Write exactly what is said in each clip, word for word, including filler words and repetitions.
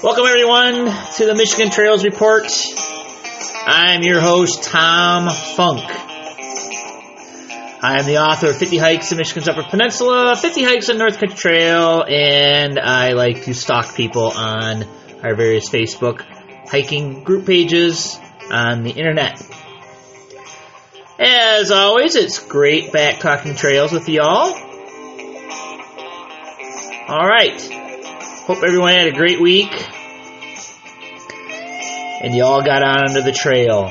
Welcome, everyone, to the Michigan Trails Report. I'm your host, Tom Funk. I'm the author of fifty Hikes in Michigan's Upper Peninsula, fifty Hikes on North Country Trail, and I like to stalk people on our various Facebook hiking group pages on the internet. As always, it's great back talking trails with y'all. All right. Hope everyone had a great week and you all got on under the trail.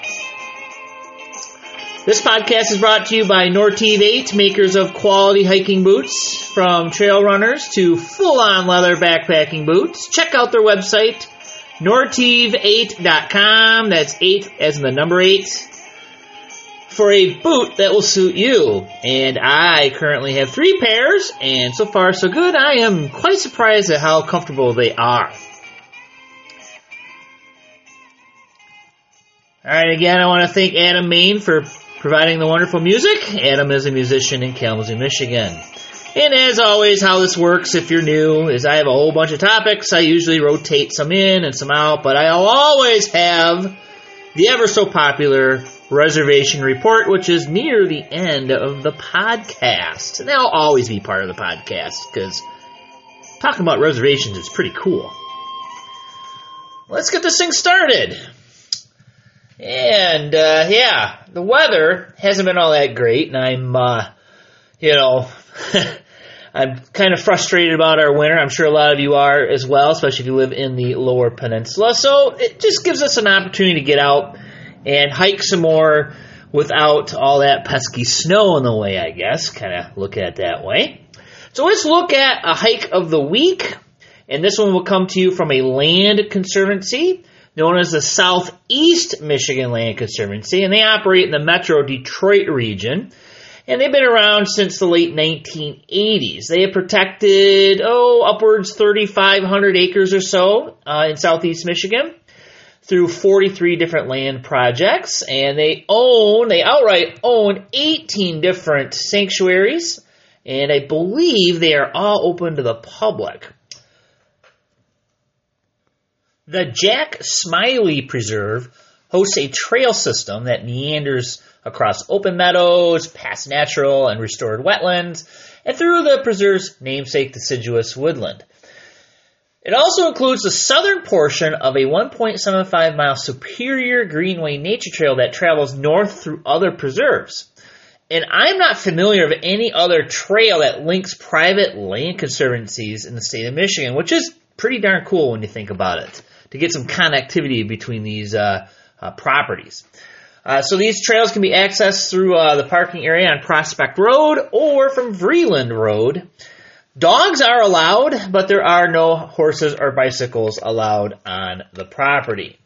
This podcast is brought to you by Nortive eight, makers of quality hiking boots, from trail runners to full-on leather backpacking boots. Check out their website, nortive eight dot com. That's eight as in the number eight, for a boot that will suit you. And I currently have three pairs, and so far so good. I am quite surprised at how comfortable they are. Alright, again, I want to thank Adam Main for providing the wonderful music. Adam is a musician in Kalamazoo, Michigan. And as always, how this works, if you're new, is I have a whole bunch of topics. I usually rotate some in and some out, but I'll always have the ever so popular reservation report, which is near the end of the podcast. And that'll always be part of the podcast, because talking about reservations is pretty cool. Let's get this thing started. And, uh, yeah, the weather hasn't been all that great, and I'm, uh, you know, I'm kind of frustrated about our winter. I'm sure a lot of you are as well, especially if you live in the lower peninsula. So it just gives us an opportunity to get out and hike some more without all that pesky snow in the way, I guess. Kind of look at it that way. So let's look at a hike of the week, and this one will come to you from a land conservancy known as the Southeast Michigan Land Conservancy, and they operate in the Metro Detroit region, and they've been around since the late nineteen eighties. They have protected, oh, upwards thirty-five hundred acres or so uh, in Southeast Michigan through forty-three different land projects, and they own, they outright own eighteen different sanctuaries, and I believe they are all open to the public. The Jack Smiley Preserve hosts a trail system that meanders across open meadows, past natural and restored wetlands, and through the preserve's namesake deciduous woodland. It also includes the southern portion of a one point seven five mile Superior Greenway nature trail that travels north through other preserves. And I'm not familiar of any other trail that links private land conservancies in the state of Michigan, which is pretty darn cool when you think about it, to get some connectivity between these uh, uh, properties. Uh, so these trails can be accessed through uh, the parking area on Prospect Road or from Vreeland Road. Dogs are allowed, but there are no horses or bicycles allowed on the property.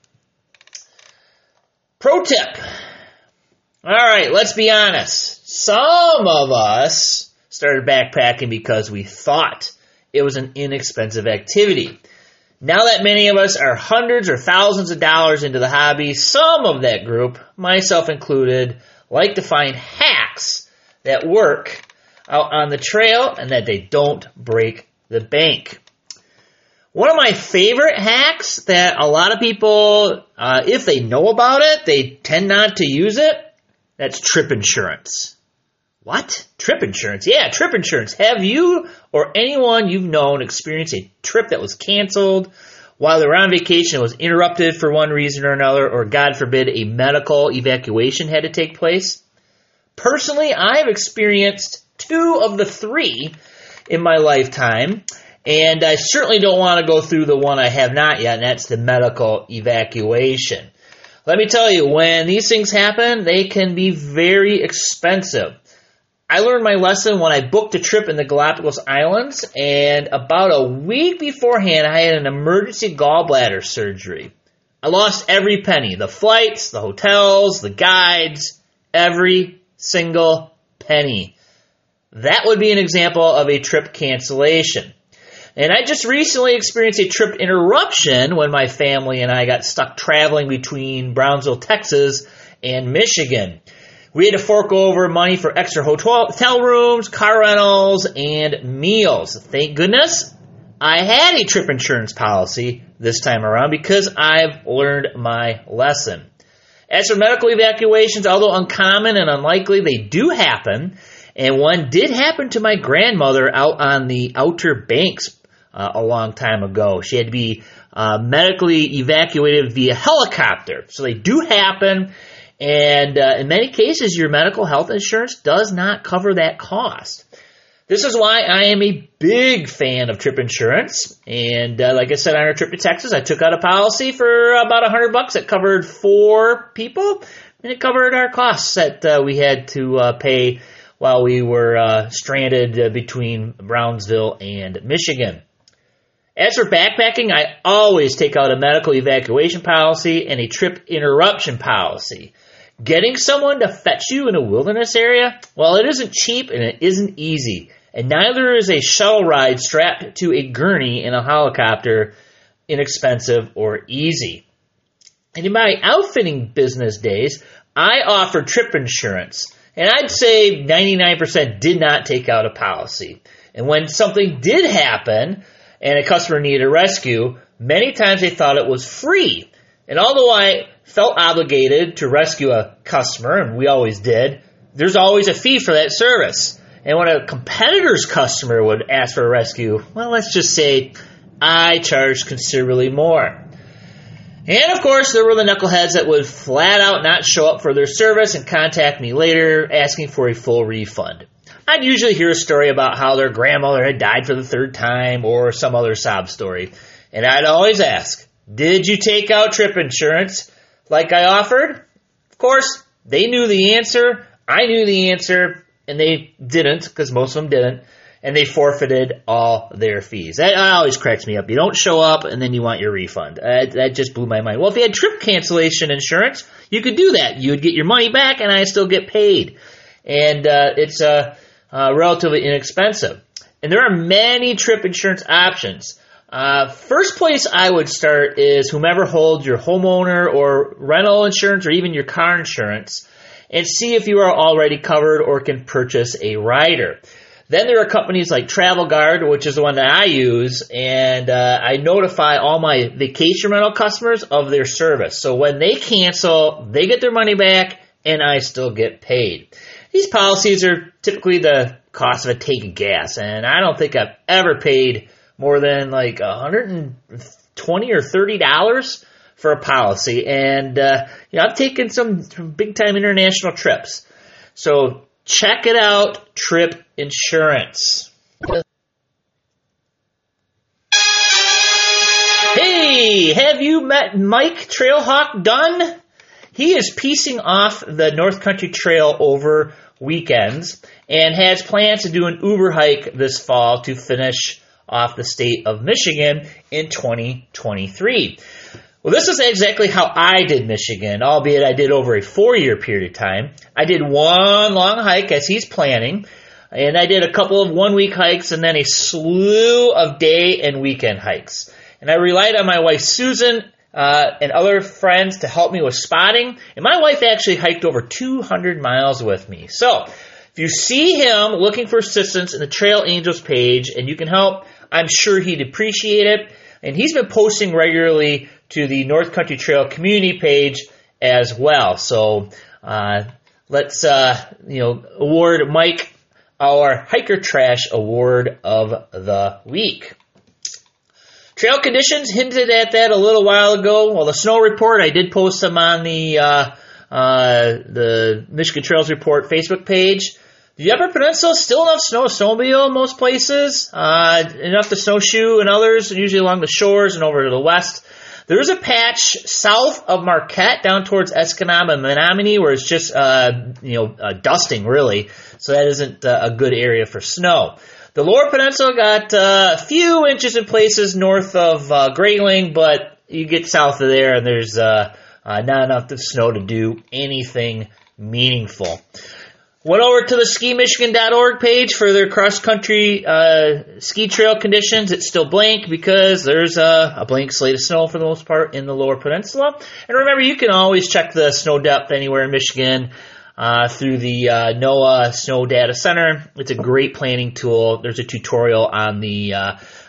Pro tip. All right, let's be honest. Some of us started backpacking because we thought it was an inexpensive activity. Now that many of us are hundreds or thousands of dollars into the hobby, some of that group, myself included, like to find hacks that work out on the trail and that they don't break the bank. One of my favorite hacks that a lot of people, uh, if they know about it, they tend not to use it, that's trip insurance. What? Trip insurance? Yeah, trip insurance. Have you or anyone you've known experienced a trip that was canceled while they were on vacation, was interrupted for one reason or another, or God forbid a medical evacuation had to take place? Personally, I've experienced two of the three in my lifetime, and I certainly don't want to go through the one I have not yet, and that's the medical evacuation. Let me tell you, when these things happen, they can be very expensive. I learned my lesson when I booked a trip in the Galapagos Islands, and about a week beforehand, I had an emergency gallbladder surgery. I lost every penny. The flights, the hotels, the guides, every single penny. That would be an example of a trip cancellation. And I just recently experienced a trip interruption when my family and I got stuck traveling between Brownsville, Texas, and Michigan. We had to fork over money for extra hotel rooms, car rentals, and meals. Thank goodness, I had a trip insurance policy this time around because I've learned my lesson. As for medical evacuations, although uncommon and unlikely, they do happen. And one did happen to my grandmother out on the Outer Banks uh, a long time ago. She had to be uh, medically evacuated via helicopter. So they do happen. And uh, in many cases, your medical health insurance does not cover that cost. This is why I am a big fan of trip insurance. And uh, like I said, on our trip to Texas, I took out a policy for about a hundred bucks. It covered four people, and it covered our costs that uh, we had to uh, pay while we were uh, stranded uh, between Brownsville and Michigan. As for backpacking, I always take out a medical evacuation policy and a trip interruption policy. Getting someone to fetch you in a wilderness area, well, it isn't cheap and it isn't easy. And neither is a shuttle ride strapped to a gurney in a helicopter inexpensive or easy. And in my outfitting business days, I offered trip insurance. And I'd say ninety-nine percent did not take out a policy. And when something did happen and a customer needed a rescue, many times they thought it was free. And although I felt obligated to rescue a customer, and we always did, there's always a fee for that service. And when a competitor's customer would ask for a rescue, well, let's just say I charged considerably more. And, of course, there were the knuckleheads that would flat out not show up for their service and contact me later asking for a full refund. I'd usually hear a story about how their grandmother had died for the third time or some other sob story. And I'd always ask, did you take out trip insurance like I offered? Of course, they knew the answer. I knew the answer. And they didn't, because most of them didn't, and they forfeited all their fees. That always cracks me up. You don't show up, and then you want your refund. Uh, that just blew my mind. Well, if you had trip cancellation insurance, you could do that. You would get your money back, and I still get paid. And uh, it's uh, uh, relatively inexpensive. And there are many trip insurance options. Uh, first place I would start is whomever holds your homeowner or rental insurance or even your car insurance, and see if you are already covered or can purchase a rider. Then there are companies like Travel Guard, which is the one that I use, and uh, I notify all my vacation rental customers of their service. So when they cancel, they get their money back, and I still get paid. These policies are typically the cost of a tank of gas, and I don't think I've ever paid more than like one hundred twenty dollars or thirty dollars for a policy, and uh, you know, I've taken some, some big-time international trips. So check it out, Trip Insurance. Hey, have you met Mike Trailhawk Dunn? He is piecing off the North Country Trail over weekends and has plans to do an Uber hike this fall to finish off the state of Michigan in twenty twenty-three. Well, this is exactly how I did Michigan, albeit I did over a four-year period of time. I did one long hike as he's planning, and I did a couple of one-week hikes and then a slew of day and weekend hikes. And I relied on my wife, Susan, uh, and other friends to help me with spotting, and my wife actually hiked over two hundred miles with me. So, if you see him looking for assistance in the Trail Angels page and you can help, I'm sure he'd appreciate it. And he's been posting regularly to the North Country Trail community page as well. So uh, let's uh, you know award Mike our Hiker Trash Award of the Week. Trail conditions, hinted at that a little while ago. Well, the snow report, I did post them on the uh, uh, the Michigan Trails Report Facebook page. The Upper Peninsula, still enough snow to snowmobile in most places, uh, enough to snowshoe in others, usually along the shores and over to the west. There is a patch south of Marquette down towards Escanaba and Menominee where it's just, uh, you know, uh, dusting really. So that isn't uh, a good area for snow. The Lower Peninsula got uh, a few inches in places north of uh, Grayling, but you get south of there and there's uh, uh, not enough of snow to do anything meaningful. Went over to the ski michigan dot org page for their cross-country uh, ski trail conditions. It's still blank because there's a, a blank slate of snow for the most part in the Lower Peninsula. And remember, you can always check the snow depth anywhere in Michigan uh, through the uh, NOAA Snow Data Center. It's a great planning tool. There's a tutorial on the uh,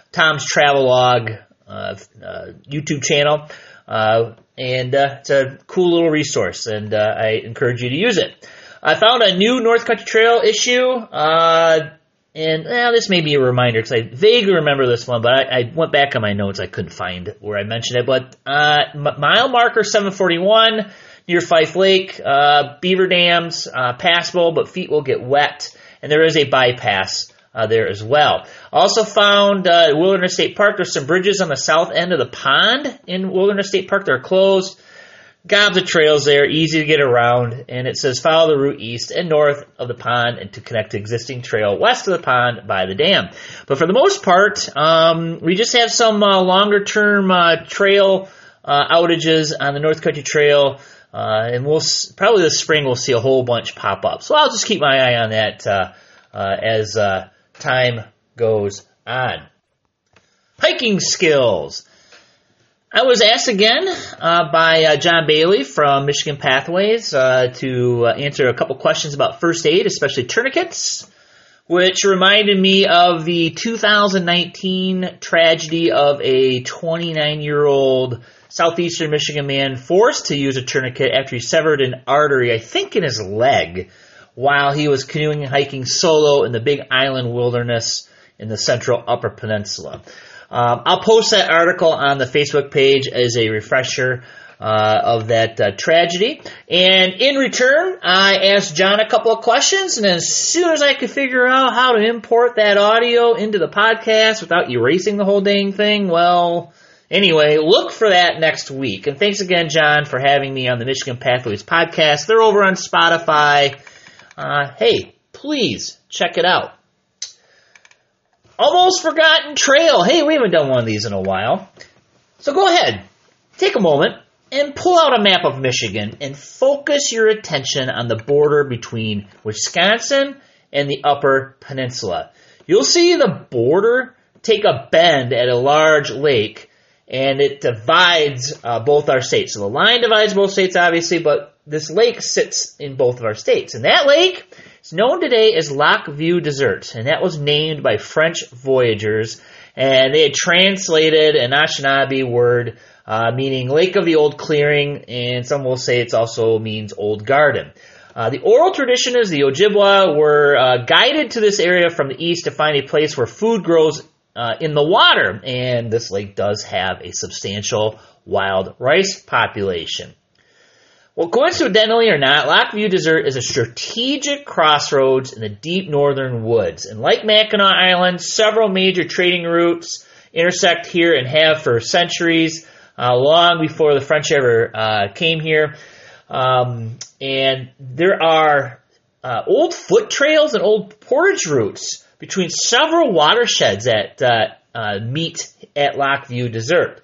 Tom's Travelogue uh, uh, YouTube channel. Uh, and uh, it's a cool little resource, and uh, I encourage you to use it. I found a new North Country Trail issue, uh, and well, this may be a reminder because I vaguely remember this one, but I, I went back on my notes. I couldn't find where I mentioned it. But uh, mile marker seven forty-one near Fife Lake, uh, beaver dams, uh, passable, but feet will get wet, and there is a bypass uh, there as well. Also found uh, Wilderness State Park. There's some bridges on the south end of the pond in Wilderness State Park that are closed. Gobs of trails there, easy to get around, and it says follow the route east and north of the pond and to connect to existing trail west of the pond by the dam. But for the most part, um, we just have some uh, longer-term uh, trail uh, outages on the North Country Trail, uh, and we'll probably this spring we'll see a whole bunch pop up. So I'll just keep my eye on that uh, uh, as uh, time goes on. Hiking skills. I was asked again uh, by uh, John Bailey from Michigan Pathways uh, to uh, answer a couple questions about first aid, especially tourniquets, which reminded me of the two thousand nineteen tragedy of a twenty-nine-year-old southeastern Michigan man forced to use a tourniquet after he severed an artery, I think in his leg, while he was canoeing and hiking solo in the Big Island Wilderness in the central Upper Peninsula. Um, I'll post that article on the Facebook page as a refresher uh, of that uh, tragedy. And in return, I asked John a couple of questions, and as soon as I could figure out how to import that audio into the podcast without erasing the whole dang thing, well, anyway, look for that next week. And thanks again, John, for having me on the Michigan Pathways podcast. They're over on Spotify. Uh, hey, please check it out. Almost Forgotten Trail. Hey, we haven't done one of these in a while. So go ahead, take a moment, and pull out a map of Michigan and focus your attention on the border between Wisconsin and the Upper Peninsula. You'll see the border take a bend at a large lake, and it divides uh, both our states. So the line divides both states, obviously, but this lake sits in both of our states. And that lake is known today as Lac Vieux Desert, and that was named by French voyagers, and they had translated an Anishinaabe word uh, meaning Lake of the Old Clearing, and some will say it also means Old Garden. Uh, the oral tradition is the Ojibwa were uh, guided to this area from the east to find a place where food grows uh, in the water, and this lake does have a substantial wild rice population. Well, coincidentally or not, Lac Vieux Desert is a strategic crossroads in the deep northern woods. And like Mackinac Island, several major trading routes intersect here and have for centuries, uh, long before the French ever uh, came here. Um, and there are uh, old foot trails and old portage routes between several watersheds that uh, uh, meet at Lac Vieux Desert.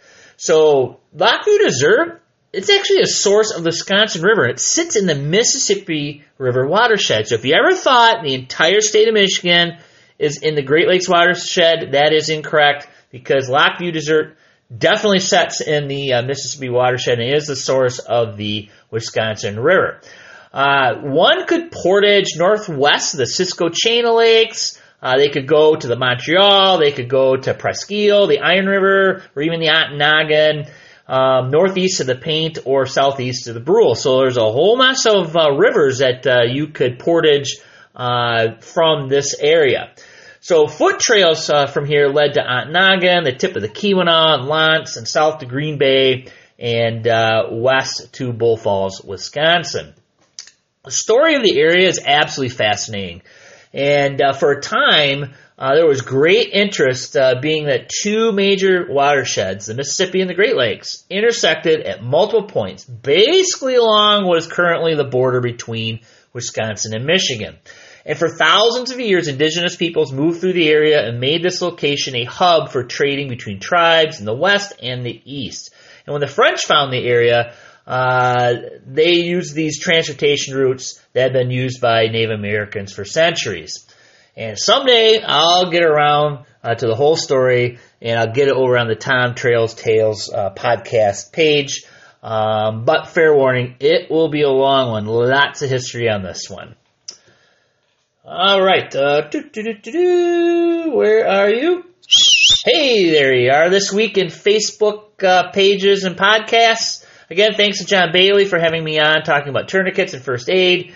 So Lac Vieux Desert, it's actually a source of the Wisconsin River. It sits in the Mississippi River watershed. So if you ever thought the entire state of Michigan is in the Great Lakes watershed, that is incorrect, because Lac Vieux Desert definitely sits in the uh, Mississippi watershed and is the source of the Wisconsin River. Uh, one could portage northwest of the Cisco chain of lakes. Uh, they could go to the Montreal. They could go to Presqu'île, the Iron River, or even the Ontonagon. Um, northeast of the Paint or southeast of the Brule. So there's a whole mess of uh, rivers that uh, you could portage uh, from this area. So foot trails uh, from here led to Ontonagon, the tip of the Keweenaw and L'Anse, and south to Green Bay, and uh, west to Bull Falls, Wisconsin. The story of the area is absolutely fascinating. And uh, for a time, Uh, there was great interest, uh, being that two major watersheds, the Mississippi and the Great Lakes, intersected at multiple points, basically along what is currently the border between Wisconsin and Michigan. And for thousands of years, indigenous peoples moved through the area and made this location a hub for trading between tribes in the west and the east. And when the French found the area, uh, they used these transportation routes that had been used by Native Americans for centuries. And someday I'll get around uh, to the whole story, and I'll get it over on the Tom Trails Tales uh, podcast page. Um, but fair warning, it will be a long one. Lots of history on this one. All right. Uh, doo, doo, doo, doo, doo. Where are you? Hey, there you are. This week in Facebook uh, pages and podcasts. Again, thanks to John Bailey for having me on, talking about tourniquets and first aid.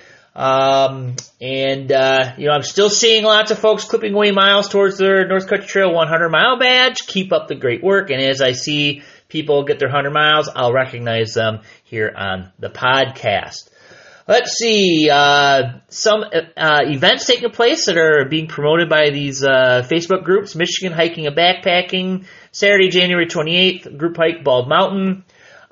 Um, and, uh, you know, I'm still seeing lots of folks clipping away miles towards their North Country Trail one hundred mile badge. Keep up the great work. And as I see people get their one hundred miles, I'll recognize them here on the podcast. Let's see, uh, some uh, events taking place that are being promoted by these uh, Facebook groups. Michigan Hiking and Backpacking, Saturday, January twenty-eighth, group hike Bald Mountain.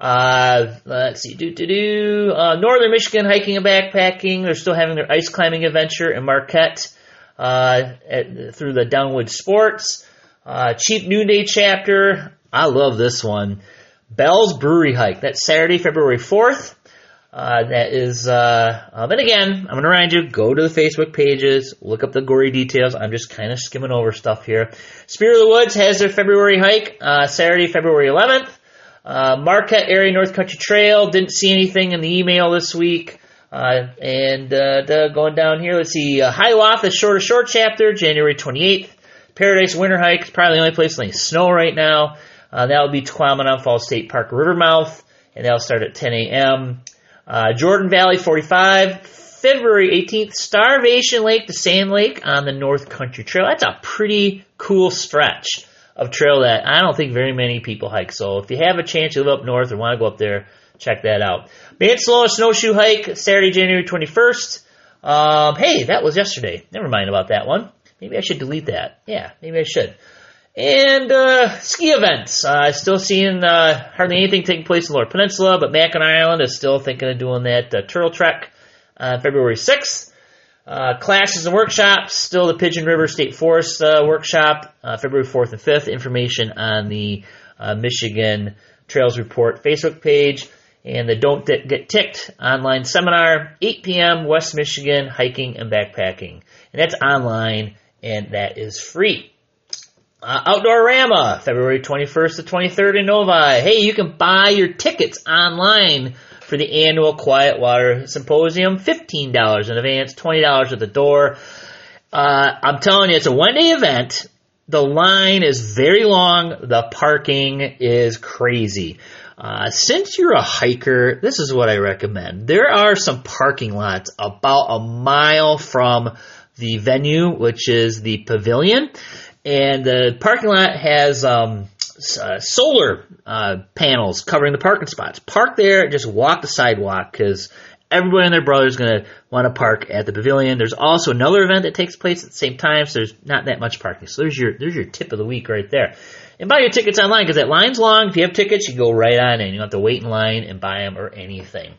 Uh, let's see, do do do. Uh, Northern Michigan Hiking and Backpacking, they're still having their ice climbing adventure in Marquette uh, at, through the Downwood Sports. Uh, Cheap Noonday Chapter, I love this one. Bell's Brewery Hike, that's Saturday, February fourth. Uh, that is, uh, um, and again, I'm going to remind you, go to the Facebook pages, look up the gory details. I'm just kind of skimming over stuff here. Spirit of the Woods has their February hike, uh, Saturday, February eleventh. Uh, Marquette Area North Country Trail, didn't see anything in the email this week. Uh, and, uh, the, going down here, let's see, uh, Hiawatha, the Short of Short Chapter, January twenty-eighth. Paradise Winter Hike, probably the only place with any snow right now. Uh, that will be Tequamanon Falls State Park Rivermouth, and that'll start at ten a.m. Uh, Jordan Valley forty-five, February eighteenth, Starvation Lake to Sand Lake on the North Country Trail. That's a pretty cool stretch of trail that I don't think very many people hike. So if you have a chance to live up north or want to go up there, check that out. Mansalona Snowshoe Hike, Saturday, January twenty-first. Um, hey, that was yesterday. Never mind about that one. Maybe I should delete that. Yeah, maybe I should. And uh, ski events. Uh, still seeing uh, hardly anything taking place in the Lower Peninsula, but Mackinac Island is still thinking of doing that uh, Turtle Trek on uh, February sixth. Uh, classes and workshops, still the Pigeon River State Forest uh, workshop, uh, February fourth and fifth. Information on the uh, Michigan Trails Report Facebook page. And the Don't Get Ticked online seminar, eight p.m., West Michigan Hiking and Backpacking. And that's online, and that is free. Uh, Outdoorama, February twenty-first to twenty-third in Novi. Hey, you can buy your tickets online for the annual Quiet Water Symposium, fifteen dollars in advance, twenty dollars at the door. Uh, I'm telling you, it's a one-day event. The line is very long. The parking is crazy. Uh, since you're a hiker, this is what I recommend. There are some parking lots about a mile from the venue, which is the Pavilion. And the parking lot has um, uh, solar uh, panels covering the parking spots. Park there, just walk the sidewalk, because everybody and their brother is going to want to park at the Pavilion. There's also another event that takes place at the same time, so there's not that much parking. So there's your there's your tip of the week right there. And buy your tickets online, because that line's long. If you have tickets, you go right on in. You don't have to wait in line and buy them or anything.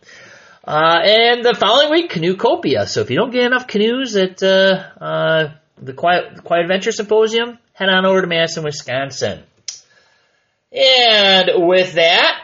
Uh, and the following week, Canoecopia. So if you don't get enough canoes at uh, uh, the Quiet, the Quiet Adventure Symposium, head on over to Madison, Wisconsin. And with that,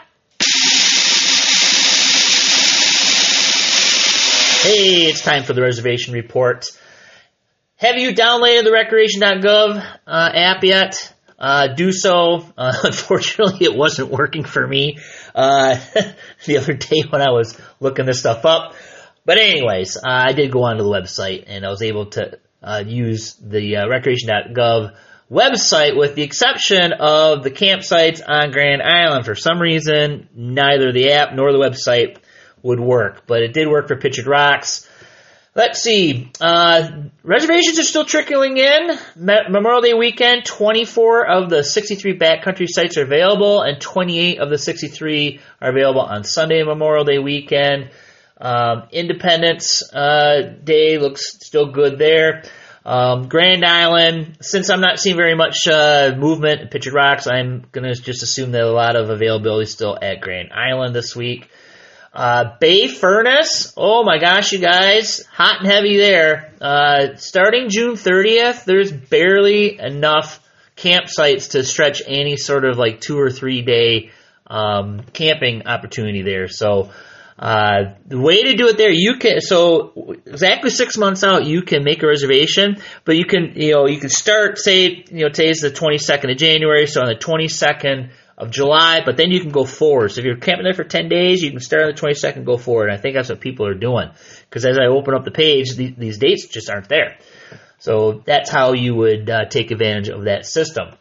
hey, it's time for the reservation report. Have you downloaded the recreation dot gov uh, app yet? Uh, do so. Uh, unfortunately, it wasn't working for me uh, the other day when I was looking this stuff up. But anyways, uh, I did go onto the website, and I was able to uh, use the uh, recreation dot gov website, with the exception of the campsites on Grand Island. For some reason, neither the app nor the website would work, but it did work for Pictured Rocks. Let's see. Uh, reservations are still trickling in. Memorial Day weekend, twenty-four of the sixty-three backcountry sites are available, and twenty-eight of the sixty-three are available on Sunday, Memorial Day weekend. Um, Independence uh, Day looks still good there. Um, Grand Island, since I'm not seeing very much uh, movement in Pictured Rocks, I'm going to just assume that a lot of availability still at Grand Island this week. Uh, Bay Furnace, oh my gosh, you guys, hot and heavy there. Uh, starting June thirtieth, there's barely enough campsites to stretch any sort of like two or three day um, camping opportunity there. So uh, the way to do it there, you can, so exactly six months out, you can make a reservation, but you can, you know, you can start, say, you know, today's the twenty-second of January, so on the twenty-second of July, but then you can go forward. So if you're camping there for ten days, you can start on the twenty-second and go forward. And I think that's what people are doing, because as I open up the page, these, these dates just aren't there. So that's how you would uh, take advantage of that system.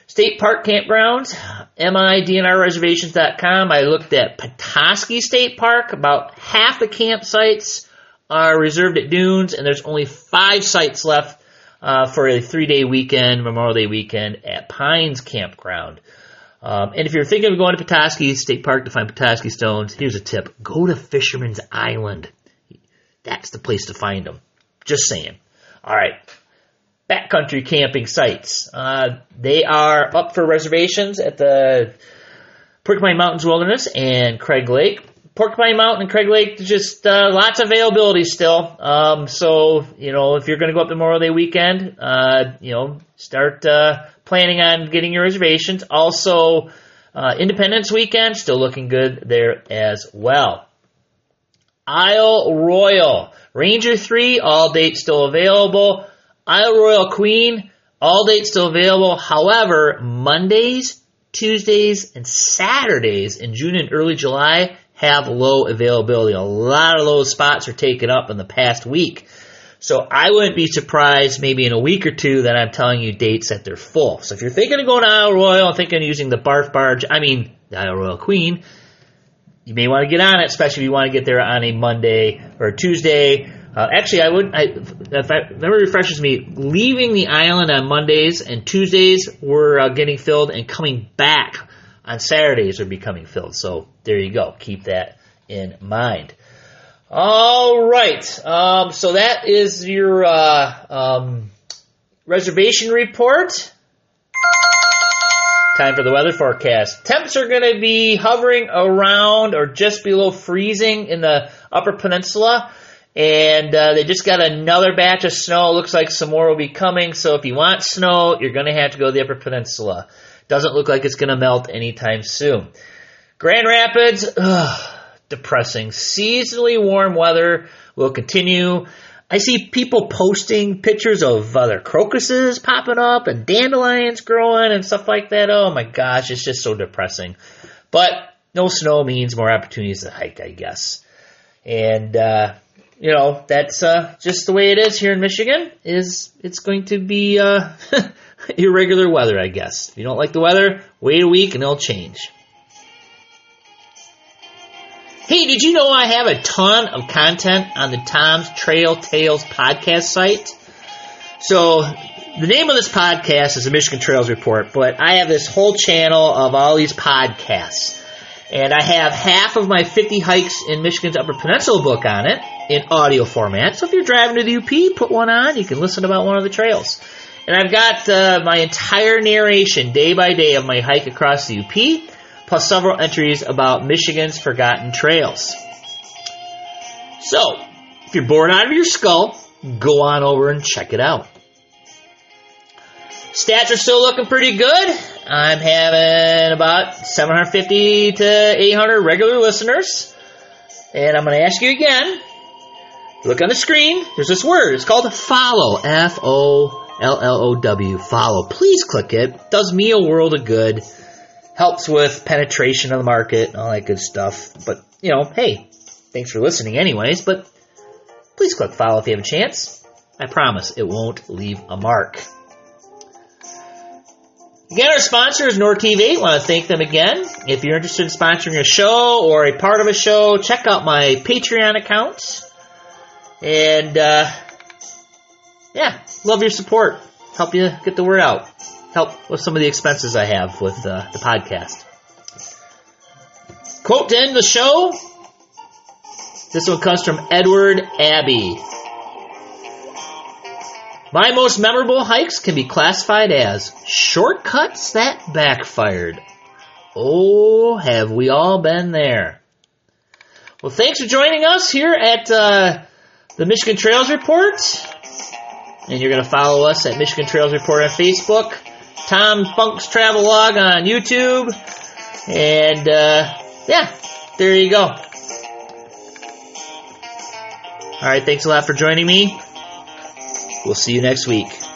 State Park Campgrounds, M I D N R reservations dot com. I looked at Petoskey State Park. About half the campsites are reserved at Dunes, and there's only five sites left uh, for a three-day weekend, Memorial Day weekend at Pines Campground. Um, and if you're thinking of going to Petoskey State Park to find Petoskey stones, here's a tip. Go to Fisherman's Island. That's the place to find them. Just saying. All right. Backcountry camping sites. Uh, they are up for reservations at the Porcupine Mountains Wilderness and Craig Lake. Porcupine Mountain and Craig Lake, just uh, lots of availability still. Um, so, you know, if you're going to go up Memorial Day weekend, uh, you know, start uh, planning on getting your reservations. Also, uh, Independence weekend, still looking good there as well. Isle Royal. Ranger three, all dates still available. Isle Royal Queen, all dates still available. However, Mondays, Tuesdays, and Saturdays in June and early July have low availability. A lot of those spots are taken up in the past week. So I wouldn't be surprised maybe in a week or two that I'm telling you dates that they're full. So if you're thinking of going to Isle Royal and thinking of using the Barf Barge, I mean the Isle Royal Queen, you may want to get on it, especially if you want to get there on a Monday or a Tuesday. Uh, actually, I would. I, if I, memory refreshes me, leaving the island on Mondays and Tuesdays were uh, getting filled, and coming back on Saturdays are becoming filled. So there you go. Keep that in mind. All right. Um, so that is your uh, um, reservation report. Time for the weather forecast. Temps are going to be hovering around or just below freezing in the Upper Peninsula. And uh, they just got another batch of snow. Looks like some more will be coming. So if you want snow, you're going to have to go to the Upper Peninsula. Doesn't look like it's going to melt anytime soon. Grand Rapids, ugh, depressing. Seasonally warm weather will continue. I see people posting pictures of uh, their crocuses popping up and dandelions growing and stuff like that. Oh my gosh, it's just so depressing. But no snow means more opportunities to hike, I guess. And, uh, you know, that's uh, just the way it is here in Michigan. Is it's going to be uh, irregular weather, I guess. If you don't like the weather, wait a week and it'll change. Hey, did you know I have a ton of content on the Tom's Trail Tales podcast site? So the name of this podcast is the Michigan Trails Report, but I have this whole channel of all these podcasts. And I have half of my fifty Hikes in Michigan's Upper Peninsula book on it in audio format. So if you're driving to the U P, put one on. You can listen about one of the trails. And I've got uh, my entire narration day by day of my hike across the U P, plus several entries about Michigan's forgotten trails. So, if you're bored out of your skull, go on over and check it out. Stats are still looking pretty good. I'm having about seven hundred fifty to eight hundred regular listeners. And I'm going to ask you again. Look on the screen. There's this word. It's called follow. F O L L O W. Follow. Please click it. Does me a world of good. Helps with penetration of the market and all that good stuff. But, you know, hey, thanks for listening anyways. But please click follow if you have a chance. I promise it won't leave a mark. Again, our sponsor is Nortiv. I want to thank them again. If you're interested in sponsoring a show or a part of a show, check out my Patreon account. And, uh, yeah, love your support. Help you get the word out. Help with some of the expenses I have with uh, the podcast. Quote to end the show. This one comes from Edward Abbey. My most memorable hikes can be classified as shortcuts that backfired. Oh, have we all been there? Well, thanks for joining us here at uh, the Michigan Trails Report. And you're going to follow us at Michigan Trails Report on Facebook, Tom Funk's Travelogue on YouTube, and uh, yeah, there you go. All right, thanks a lot for joining me. We'll see you next week.